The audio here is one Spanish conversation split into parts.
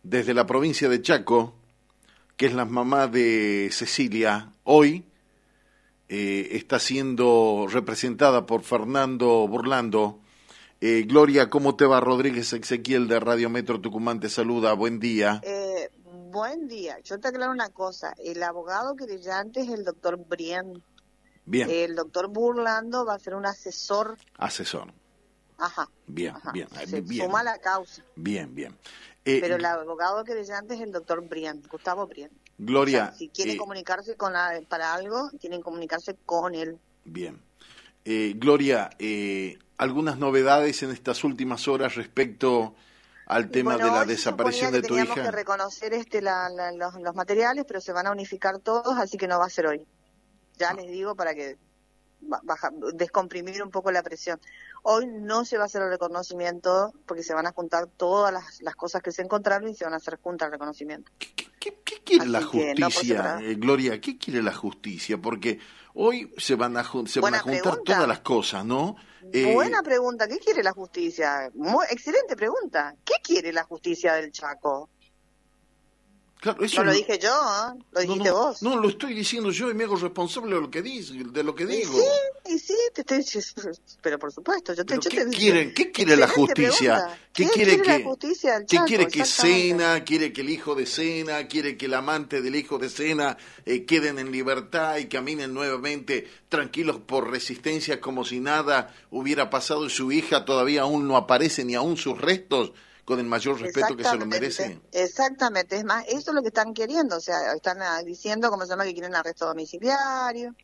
desde la provincia de Chaco, que es la mamá de Cecilia, hoy está siendo representada por Fernando Burlando. Gloria, ¿cómo te va? Rodríguez Ezequiel de Radio Metro Tucumán te saluda, buen día. Buen día, yo te aclaro una cosa, el abogado querellante es el doctor Brien. Bien. El doctor Burlando va a ser un asesor. Asesor. Ajá. Bien, ajá. bien. Se bien. suma a la causa. Bien, bien. Pero el abogado querellante es el doctor Brien, Gustavo Brien. Gloria. O sea, si quieren comunicarse para algo, tienen que comunicarse con él. Bien. Gloria, algunas novedades en estas últimas horas respecto al tema de la desaparición de tu hija. Teníamos que reconocer los materiales, pero se van a unificar todos, así que no va a ser hoy. Ya les digo para que descomprimir un poco la presión. Hoy no se va a hacer el reconocimiento porque se van a juntar todas las cosas que se encontraron y se van a hacer juntas el reconocimiento. ¿Qué quiere la justicia, Gloria? ¿Qué quiere la justicia? Porque hoy se van a juntar todas las cosas, ¿no? Buena pregunta. ¿Qué quiere la justicia? Excelente pregunta. ¿Qué quiere la justicia del Chaco? Claro, eso no lo dije yo, ¿eh? Lo dijiste vos. No, lo estoy diciendo yo y me hago responsable de lo que digo. Y sí, te estoy pero por supuesto. ¿Qué quiere la justicia? ¿Qué quiere la justicia del Chaco? ¿Qué quiere que Sena, quiere que el hijo de Sena, quiere que el amante del hijo de Sena queden en libertad y caminen nuevamente tranquilos por Resistencia como si nada hubiera pasado y su hija todavía aún no aparece ni aún sus restos? Con el mayor respeto que se lo merece. Exactamente, es más, eso es lo que están queriendo, o sea, están diciendo, ¿cómo se llama?, que quieren arresto domiciliario,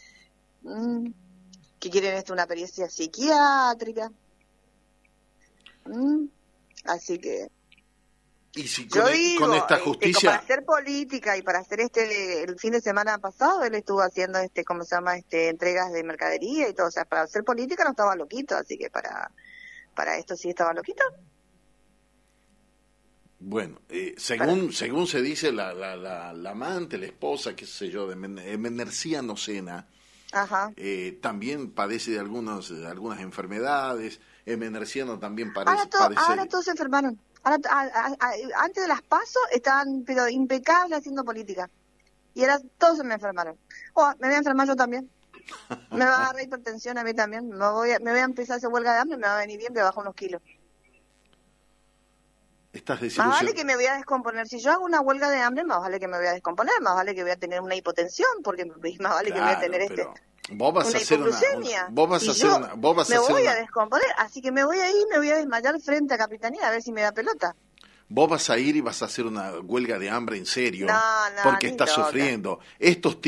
que quieren una pericia psiquiátrica, así que... Y si con esta justicia... para hacer política y para hacer el fin de semana pasado, él estuvo haciendo, ¿cómo se llama?, entregas de mercadería y todo, o sea, para hacer política no estaba loquito, así que para esto sí estaba loquito. Bueno, según se dice, la amante, la esposa, qué sé yo, de Menerciano Sena, también padece de algunas enfermedades. Menerciano también padece... Ahora todos se enfermaron. Antes de las PASO estaban pero impecables haciendo política. Y ahora todos se me enfermaron. Me voy a enfermar yo también. Me va a agarrar hipertensión a mí también. Me voy a empezar a hacer huelga de hambre y me va a venir bien, me bajo unos kilos. Más vale que me voy a descomponer. Si yo hago una huelga de hambre, más vale que me voy a descomponer, más vale que voy a tener una hipotensión, porque más vale que voy a tener vos vas una a hacer hipoglucemia. Me voy a descomponer, así que me voy a ir, me voy a desmayar frente a Capitanía a ver si me da pelota. Vos vas a ir y vas a hacer una huelga de hambre en serio, porque estás sufriendo. Estos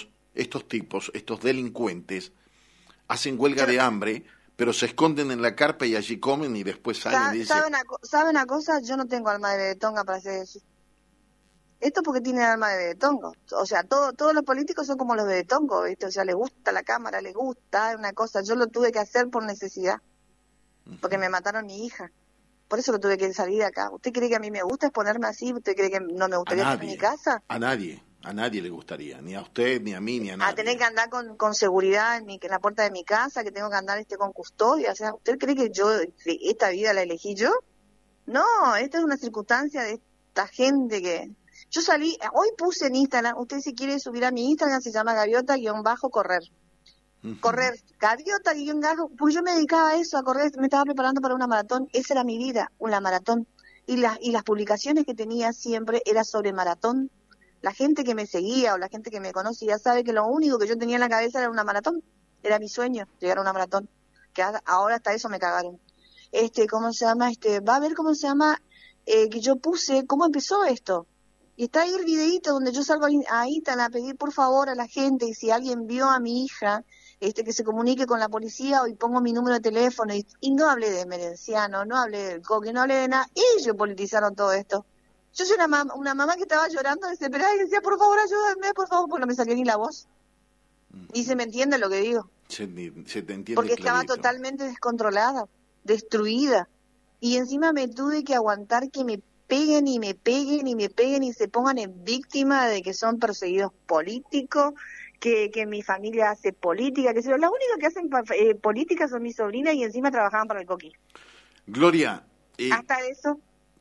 delincuentes, hacen huelga de hambre, pero se esconden en la carpa y allí comen y después salen y dicen... ¿Sabe una cosa? Yo no tengo alma de bebetonga para hacer eso. Esto porque tiene alma de bebetongo. O sea, todos los políticos son como los bebetongos, ¿viste? O sea, les gusta la cámara, les gusta una cosa. Yo lo tuve que hacer por necesidad, porque me mataron a mi hija. Por eso lo tuve que salir de acá. ¿Usted cree que a mí me gusta exponerme así? ¿Usted cree que no me gustaría estar en mi casa? A nadie le gustaría, ni a usted, ni a mí, ni a nadie. A tener que andar con seguridad en la puerta de mi casa, que tengo que andar con custodia. O sea, ¿usted cree que esta vida la elegí yo? No, esta es una circunstancia de esta gente que... Yo salí, hoy puse en Instagram, usted si quiere subir a mi Instagram, se llama gaviota-correr. Correr, gaviota-, pues yo me dedicaba a eso, a correr, me estaba preparando para una maratón, esa era mi vida, una maratón. Y las publicaciones que tenía siempre era sobre maratón. La gente que me seguía o la gente que me conocía sabe que lo único que yo tenía en la cabeza era una maratón. Era mi sueño, llegar a una maratón. Que ahora hasta eso me cagaron. ¿Cómo se llama? Va a ver cómo se llama, que yo puse, cómo empezó esto. Y está ahí el videíto donde yo salgo a Instagram a pedir por favor a la gente, y si alguien vio a mi hija, que se comunique con la policía, y pongo mi número de teléfono, y no hablé de Merenciano, no hablé del Coque, no hablé de nada. Ellos politizaron todo esto. Yo soy una mamá que estaba llorando desesperada y decía, por favor, ayúdame, por favor, porque no me salió ni la voz. Y se me entiende lo que digo. Se te entiende porque clarito. Estaba totalmente descontrolada, destruida. Y encima me tuve que aguantar que me peguen y me peguen y me peguen y se pongan en víctima de que son perseguidos políticos, que mi familia hace política, que las únicas que hacen política son mis sobrinas y encima trabajaban para el Coqui. Gloria. Hasta eso...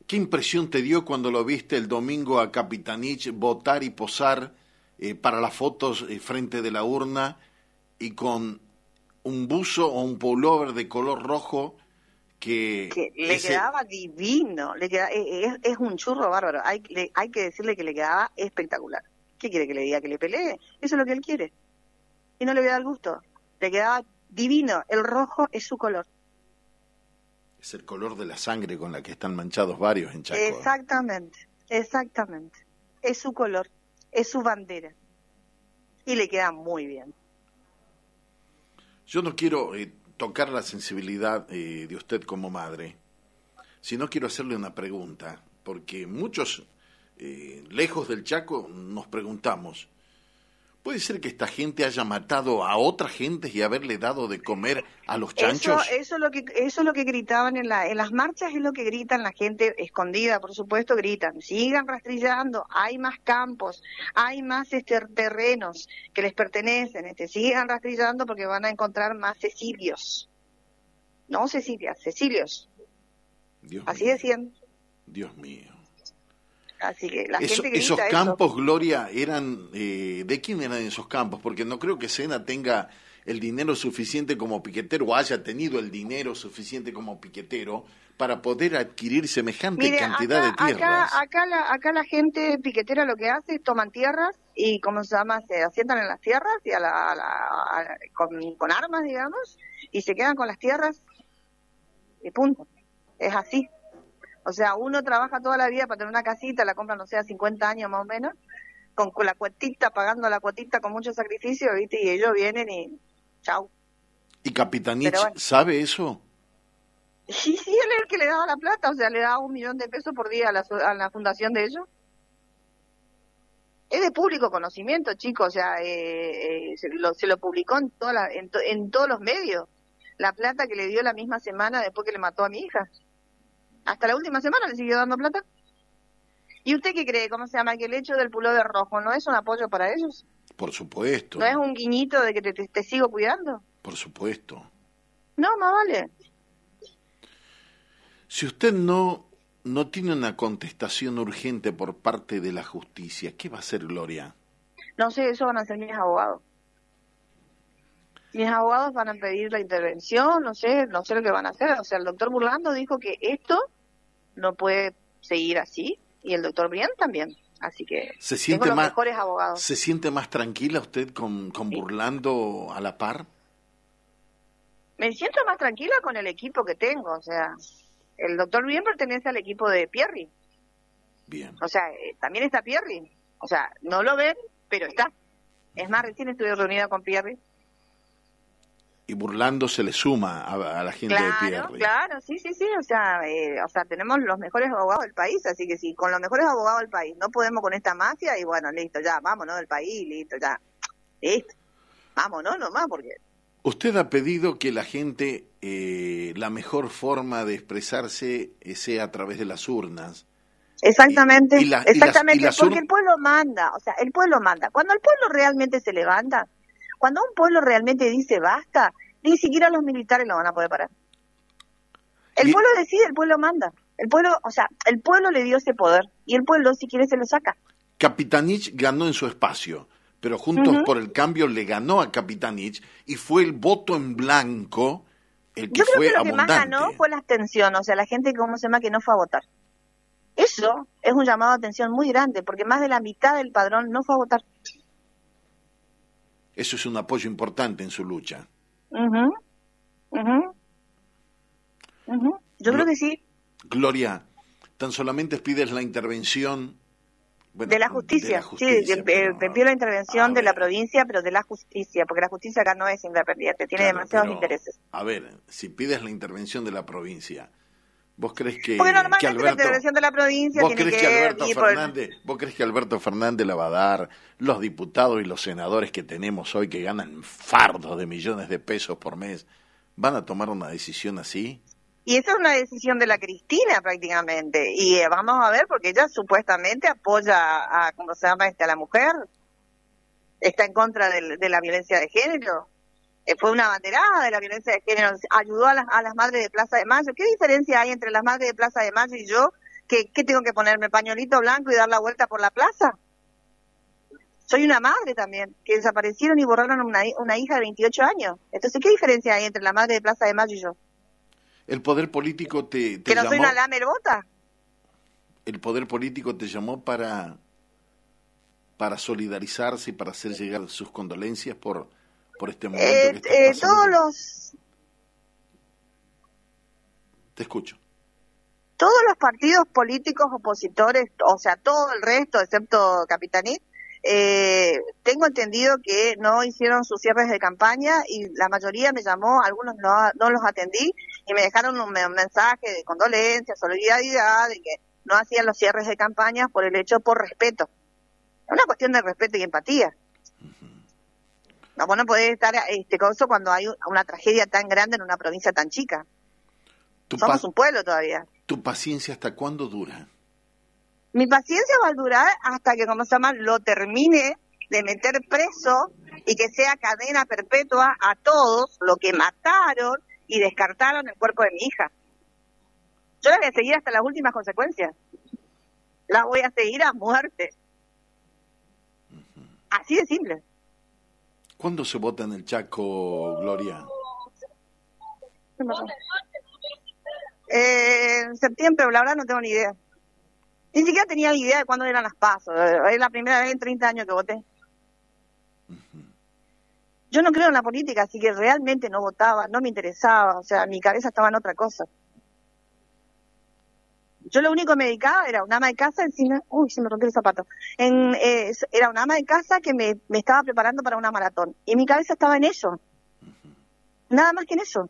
¿Qué impresión te dio cuando lo viste el domingo a Capitanich votar y posar para las fotos frente de la urna y con un buzo o un pullover de color rojo que le quedaba divino, es un churro bárbaro, hay que decirle que le quedaba espectacular. ¿Qué quiere que le diga? Que le pelee, eso es lo que él quiere, y no le voy a dar gusto, le quedaba divino, el rojo es su color. Es el color de la sangre con la que están manchados varios en Chaco. Exactamente, es su color, es su bandera, y le queda muy bien. Yo no quiero tocar la sensibilidad de usted como madre, sino quiero hacerle una pregunta, porque muchos, lejos del Chaco, nos preguntamos, ¿puede ser que esta gente haya matado a otra gente y haberle dado de comer a los chanchos? Eso es lo que gritaban en las marchas, es lo que gritan la gente escondida, por supuesto, gritan, sigan rastrillando, hay más campos, hay más terrenos que les pertenecen, sigan rastrillando porque van a encontrar más Cecilios. No Cecilias, Cecilios. Dios Así mío. decían. Dios mío. Así que la gente grita esos eso. campos, Gloria, eran ¿de quién eran esos campos? Porque no creo que Sena tenga el dinero suficiente como piquetero o haya tenido el dinero suficiente como piquetero para poder adquirir semejante cantidad de tierras. Acá la gente piquetera lo que hace es toman tierras y, ¿cómo se llama? Se asientan en las tierras y con armas, digamos, y se quedan con las tierras y punto. Es así. O sea, uno trabaja toda la vida para tener una casita, la compra, no sé, a 50 años más o menos, con la cuotita, pagando la cuotita con mucho sacrificio, ¿viste? Y ellos vienen y chau. ¿Y Capitanich sabe eso? Sí, él es el que le daba la plata, o sea, le daba $1 millón de pesos por día a la fundación de ellos. Es de público conocimiento, chicos, o sea, se lo publicó en todos los medios. La plata que le dio la misma semana después que le mató a mi hija. Hasta la última semana le siguió dando plata. ¿Y usted qué cree? ¿Cómo se llama? Que el hecho del pullover rojo no es un apoyo para ellos. Por supuesto. ¿No es un guiñito de que te sigo cuidando? Por supuesto. No, más vale. Si usted no tiene una contestación urgente por parte de la justicia, ¿qué va a hacer, Gloria? No sé, eso van a hacer mis abogados. Mis abogados van a pedir la intervención, no sé lo que van a hacer. O sea, el doctor Burlando dijo que esto no puede seguir así, y el doctor Brian también. Así que tengo los mejores abogados. ¿Se siente más tranquila usted con Burlando a la par? Me siento más tranquila con el equipo que tengo. O sea, el doctor Brian pertenece al equipo de Pierri. Bien. O sea, también está Pierri. O sea, no lo ven, pero está. Es más, recién estuve reunida con Pierri. Y Burlando se le suma a la gente de Pierri. Claro, sí, o sea, tenemos los mejores abogados del país, así que si con los mejores abogados del país no podemos con esta mafia, y bueno, listo, ya, vámonos del país, listo, vámonos nomás, porque... Usted ha pedido que la gente, la mejor forma de expresarse sea a través de las urnas. Exactamente, exactamente, porque el pueblo manda, o sea, el pueblo manda. Cuando el pueblo realmente se levanta, cuando un pueblo realmente dice basta, ni siquiera los militares lo van a poder parar. El pueblo decide, el pueblo manda. El pueblo le dio ese poder y el pueblo, si quiere, se lo saca. Capitanich ganó en su espacio, pero Juntos por el Cambio le ganó a Capitanich y fue el voto en blanco el que fue abundante. Yo creo que lo que más ganó fue la abstención, o sea, la gente, ¿cómo se llama?, que no fue a votar. Eso es un llamado de atención muy grande, porque más de la mitad del padrón no fue a votar. Eso es un apoyo importante en su lucha. Yo creo que sí. Gloria, tan solamente pides la intervención... de la justicia, pidió la intervención de la provincia, pero de la justicia, porque la justicia acá no es independiente, tiene demasiados intereses. A ver, si pides la intervención de la provincia... ¿Vos crees que normalmente Alberto, la intervención de la provincia tiene ¿Vos crees que Alberto Fernández la va a dar? Los diputados y los senadores que tenemos hoy que ganan fardos de millones de pesos por mes, ¿van a tomar una decisión así? Y esa es una decisión de la Cristina prácticamente. Y vamos a ver, porque ella supuestamente apoya a ¿cómo se llama? A la mujer. Está en contra de la violencia de género. Fue una banderada de la violencia de género, ayudó a las madres de Plaza de Mayo. ¿Qué diferencia hay entre las madres de Plaza de Mayo y yo, ¿Qué tengo que ponerme? ¿Pañuelito blanco y dar la vuelta por la plaza? Soy una madre también, que desaparecieron y borraron una hija de 28 años. Entonces, ¿qué diferencia hay entre la madre de Plaza de Mayo y yo? ¿El poder político te ¿Que no llamó? soy una lamerbota? ¿El poder político te llamó para solidarizarse y para hacer llegar sus condolencias por este momento que estás pasando? Te escucho. Todos los partidos políticos opositores, o sea, todo el resto, excepto Capitanit, tengo entendido que no hicieron sus cierres de campaña y la mayoría me llamó, algunos no los atendí y me dejaron un mensaje de condolencia, solidaridad, de que no hacían los cierres de campaña por respeto. Es una cuestión de respeto y empatía. No, vos no podés estar coso cuando hay una tragedia tan grande en una provincia tan chica. Somos un pueblo todavía. ¿Tu paciencia hasta cuándo dura? Mi paciencia va a durar hasta que, lo termine de meter preso y que sea cadena perpetua a todos los que mataron y descartaron el cuerpo de mi hija. Yo la voy a seguir hasta las últimas consecuencias. La voy a seguir a muerte. Así de simple. ¿Cuándo se vota en el Chaco, Gloria? En septiembre, la verdad no tengo ni idea. Ni siquiera tenía idea de cuándo eran las PASO. Es la primera vez en 30 años que voté. Yo no creo en la política, así que realmente no votaba, no me interesaba. O sea, mi cabeza estaba en otra cosa. Yo lo único que me dedicaba era una ama de casa encima. Uy, se me rompió el zapato. Era una ama de casa que me estaba preparando para una maratón. Y mi cabeza estaba en eso. Nada más que en eso.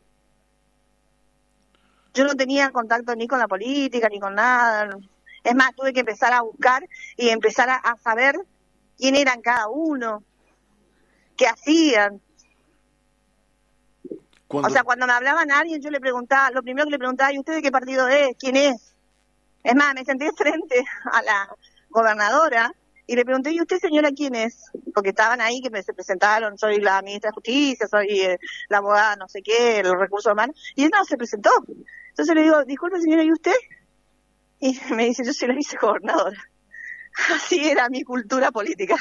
Yo no tenía contacto ni con la política, ni con nada. Es más, tuve que empezar a buscar y empezar a saber quién eran cada uno, qué hacían. O sea, cuando me hablaban a alguien, yo le preguntaba, lo primero que le preguntaba, ¿y usted de qué partido es? ¿Quién es? Es más, me senté frente a la gobernadora y le pregunté, ¿y usted, señora, quién es? Porque estaban ahí que se presentaron, soy la ministra de Justicia, soy la abogada no sé qué, los recursos humanos, y él no se presentó. Entonces le digo, disculpe, señora, ¿y usted? Y me dice, yo soy la vicegobernadora. Así era mi cultura política.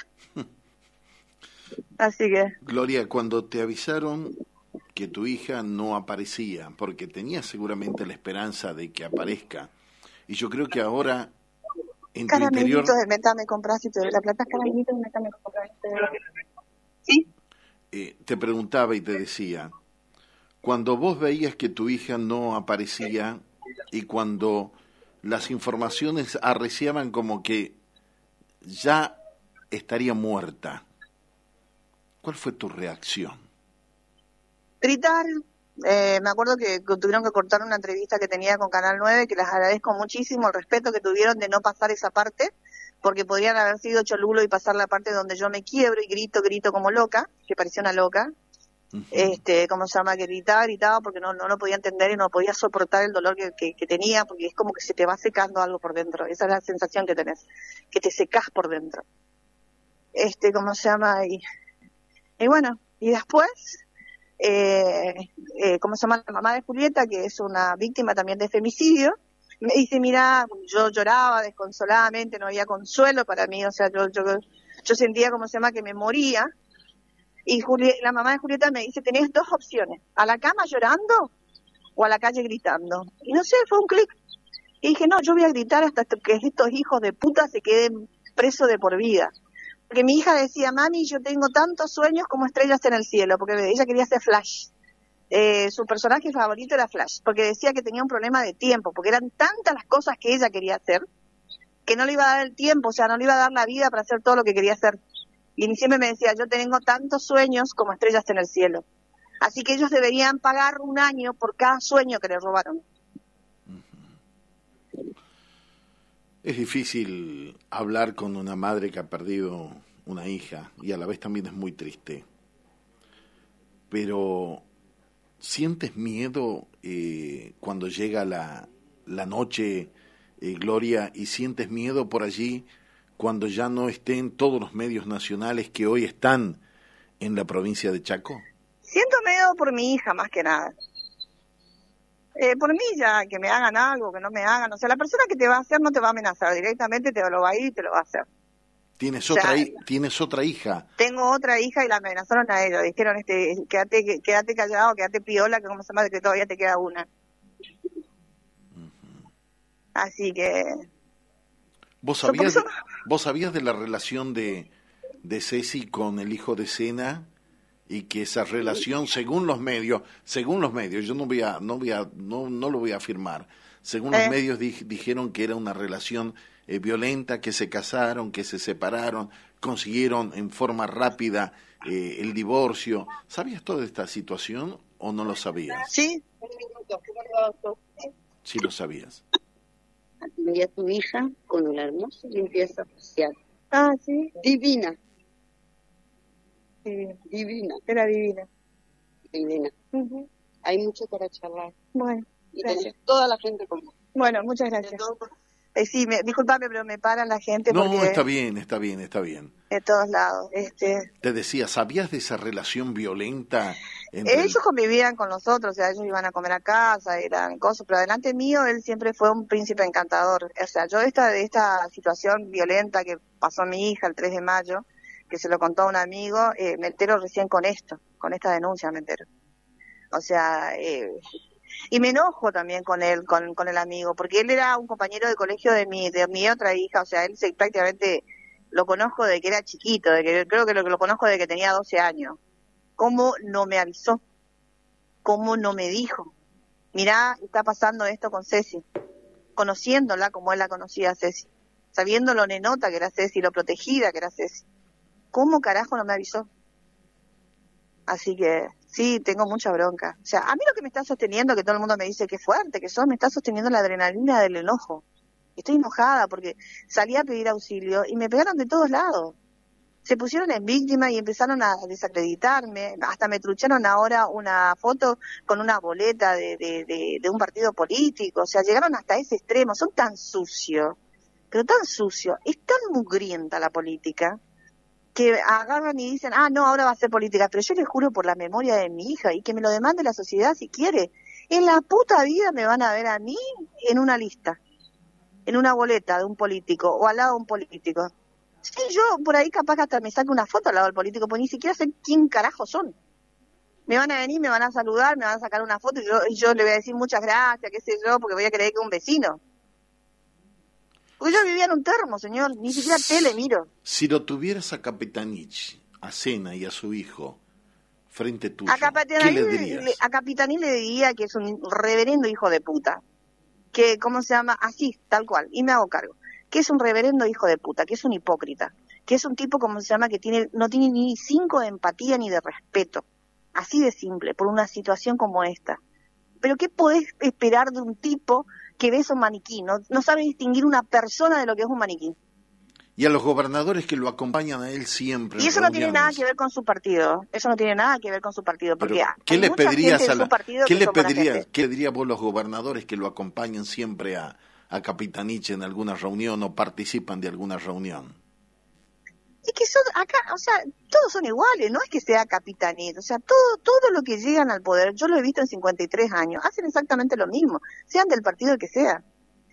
Así que... Gloria, cuando te avisaron que tu hija no aparecía, porque tenías seguramente la esperanza de que aparezca, y yo creo que ahora en tu interior... Caramelitos de meta me compras y te doy la plata, caramelitos de meta me compras y te doy la plata. ¿Sí? Te preguntaba y te decía, cuando vos veías que tu hija no aparecía y cuando las informaciones arreciaban como que ya estaría muerta, ¿cuál fue tu reacción? Gritar. Me acuerdo que tuvieron que cortar una entrevista que tenía con Canal 9, que les agradezco muchísimo el respeto que tuvieron de no pasar esa parte, porque podrían haber sido cholulo y pasar la parte donde yo me quiebro y grito como loca, que parecía una loca. ¿Cómo se llama? Que gritaba porque no lo podía entender y no podía soportar el dolor que tenía, porque es como que se te va secando algo por dentro. Esa es la sensación que tenés, que te secás por dentro. ¿Cómo se llama? Y bueno, y después... ¿cómo se llama? La mamá de Julieta, que es una víctima también de femicidio, me dice, mira, yo lloraba desconsoladamente, no había consuelo para mí, o sea, yo sentía, ¿cómo se llama?, que me moría, y la mamá de Julieta me dice, tenés dos opciones, a la cama llorando o a la calle gritando, y no sé, fue un clic, y dije, no, yo voy a gritar hasta que estos hijos de puta se queden presos de por vida. Porque mi hija decía, mami, yo tengo tantos sueños como estrellas en el cielo, porque ella quería ser Flash. Su personaje favorito era Flash, porque decía que tenía un problema de tiempo, porque eran tantas las cosas que ella quería hacer, que no le iba a dar el tiempo, o sea, no le iba a dar la vida para hacer todo lo que quería hacer. Y siempre me decía, yo tengo tantos sueños como estrellas en el cielo. Así que ellos deberían pagar un año por cada sueño que le robaron. Es difícil hablar con una madre que ha perdido una hija y a la vez también es muy triste. Pero ¿sientes miedo cuando llega la noche, Gloria, y sientes miedo por allí cuando ya no estén todos los medios nacionales que hoy están en la provincia de Chaco? Siento miedo por mi hija más que nada. Por mí ya, que me hagan algo, que no me hagan, o sea, la persona que te va a hacer no te va a amenazar, directamente te lo va a ir y te lo va a hacer. ¿Tienes O sea, tienes otra hija? tengo otra hija y la amenazaron a ella, dijeron, quédate callado, quédate piola, que como se llama, que todavía te queda una. Así que... ¿Vos sabías de la relación de Ceci con el hijo de Sena? Y que esa relación, según los medios, yo no lo voy a afirmar, según los medios dijeron que era una relación violenta, que se casaron, que se separaron, consiguieron en forma rápida el divorcio. ¿Sabías toda esta situación o no lo sabías? Sí. Sí lo sabías. Atendí a tu hija con una hermosa limpieza facial. Ah, sí. Divina. Sí. Divina. Era divina. Divina. Uh-huh. Hay mucho para charlar. Bueno, y gracias. tenés toda la gente con vos. Bueno, muchas gracias. Sí, disculpame, pero me paran la gente porque... No, está bien. De todos lados. Te decía, ¿sabías de esa relación violenta? Ellos convivían con nosotros, o sea, ellos iban a comer a casa, eran cosas, pero delante mío él siempre fue un príncipe encantador. O sea, yo de esta situación violenta que pasó a mi hija el 3 de mayo, que se lo contó a un amigo, me entero recién con esta denuncia me entero. O sea, y me enojo también con él, con el amigo, porque él era un compañero de colegio de mi otra hija, o sea, él prácticamente lo conozco desde que era chiquito, creo que lo conozco desde que tenía 12 años. ¿Cómo no me avisó? ¿Cómo no me dijo? Mirá, está pasando esto con Ceci, conociéndola como él la conocía a Ceci, sabiendo lo nenota que era Ceci, lo protegida que era Ceci. ¿Cómo carajo no me avisó? Así que sí, tengo mucha bronca. O sea, a mí lo que me está sosteniendo, que todo el mundo me dice que fuerte que sos, me está sosteniendo la adrenalina del enojo. Estoy enojada porque salí a pedir auxilio y me pegaron de todos lados. Se pusieron en víctima y empezaron a desacreditarme. Hasta me trucharon ahora una foto con una boleta de un partido político. O sea, llegaron hasta ese extremo. Son tan sucios, pero tan sucios. Es tan mugrienta la política que agarran y dicen, no, ahora va a ser política, pero yo les juro por la memoria de mi hija y que me lo demande la sociedad si quiere. En la puta vida me van a ver a mí en una lista, en una boleta de un político o al lado de un político. Sí, yo por ahí capaz que hasta me saque una foto al lado del político, porque ni siquiera sé quién carajo son. Me van a venir, me van a saludar, me van a sacar una foto y yo le voy a decir muchas gracias, qué sé yo, porque voy a creer que es un vecino. Porque yo vivía en un termo, señor, ni siquiera tele miro. Si lo tuvieras a Capitanich, a Sena y a su hijo frente tuyo, ¿qué le dirías? A Capitanich le diría que es un reverendo hijo de puta. Que, ¿cómo se llama? Así, tal cual, y me hago cargo. Que es un reverendo hijo de puta, que es un hipócrita. Que es un tipo, ¿cómo se llama? Que no tiene ni 5 de empatía ni de respeto. Así de simple, por una situación como esta. Pero ¿qué podés esperar de un tipo que ves un maniquí? No sabe distinguir una persona de lo que es un maniquí. Y a los gobernadores que lo acompañan a él siempre. Y eso no tiene nada que ver con su partido. Eso no tiene nada que ver con su partido. Porque ¿qué le pedirías ¿qué le dirías vos a los gobernadores que lo acompañan siempre a Capitanich en alguna reunión o participan de alguna reunión? Es que son acá, o sea, todos son iguales, no es que sea Capitanich, o sea, todo lo que llegan al poder, yo lo he visto en 53 años, hacen exactamente lo mismo, sean del partido que sea.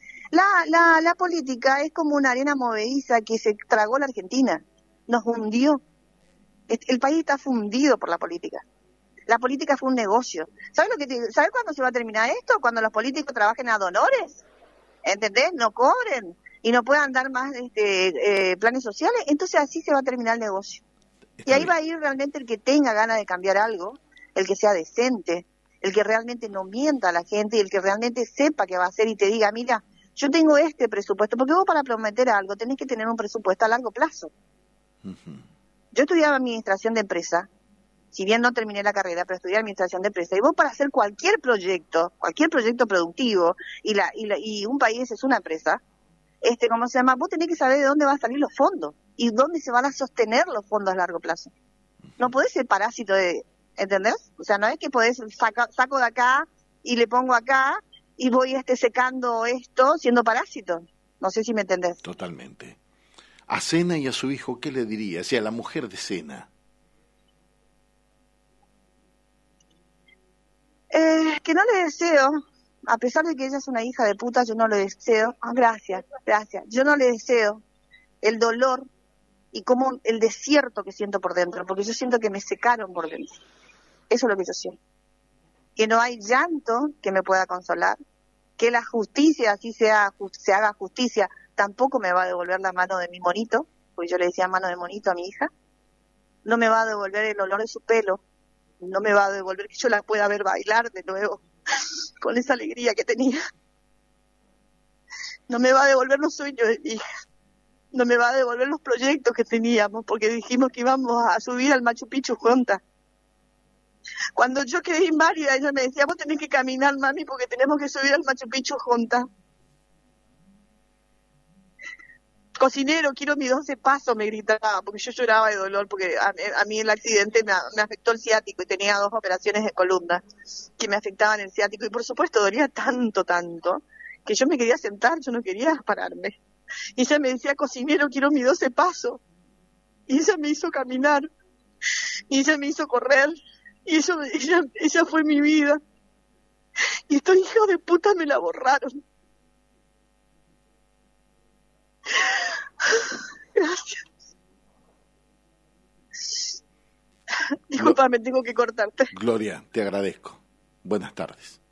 La política es como una arena movediza que se tragó la Argentina, nos hundió. El país está fundido por la política. La política fue un negocio. ¿Sabes cuándo se va a terminar esto? Cuando los políticos trabajen a donores, ¿entendés? No cobren y no puedan dar más planes sociales, entonces así se va a terminar el negocio. Y ahí va a ir realmente el que tenga ganas de cambiar algo, el que sea decente, el que realmente no mienta a la gente y el que realmente sepa qué va a hacer y te diga, mira, yo tengo este presupuesto, porque vos para prometer algo tenés que tener un presupuesto a largo plazo. Uh-huh. Yo estudiaba administración de empresa, si bien no terminé la carrera, pero estudié administración de empresa, y vos para hacer cualquier proyecto productivo, y un país es una empresa, ¿cómo se llama? Vos tenés que saber de dónde van a salir los fondos y dónde se van a sostener los fondos a largo plazo. No podés ser parásito ¿entendés? O sea, no es que podés saco de acá y le pongo acá y voy secando esto siendo parásito. No sé si me entendés. Totalmente. A Sena y a su hijo, ¿qué le diría? O sea, a la mujer de Sena. Que no le deseo a pesar de que ella es una hija de puta, yo no le deseo, gracias, yo no le deseo el dolor y como el desierto que siento por dentro, porque yo siento que me secaron por dentro. Eso es lo que yo siento. Que no hay llanto que me pueda consolar, que la justicia, así se haga justicia, tampoco me va a devolver la mano de mi monito, porque yo le decía mano de monito a mi hija, no me va a devolver el olor de su pelo, no me va a devolver que yo la pueda ver bailar de nuevo, con esa alegría que tenía. No me va a devolver los sueños de mi hija. No me va a devolver los proyectos que teníamos, porque dijimos que íbamos a subir al Machu Picchu juntas. Cuando yo quedé inválida, ella me decía, vos tenés que caminar, mami, porque tenemos que subir al Machu Picchu juntas. Cocinero, quiero mis 12 pasos, me gritaba, porque yo lloraba de dolor, porque a mí el accidente me afectó el ciático y tenía 2 operaciones de columna que me afectaban el ciático. Y por supuesto dolía tanto, que yo me quería sentar, yo no quería pararme. Y ella me decía, cocinero, quiero mis 12 pasos. Y ella me hizo caminar. Y ella me hizo correr. Y ella fue mi vida. Y estos hijos de puta me la borraron. Gracias. Disculpame, tengo que cortarte. Gloria, te agradezco. Buenas tardes.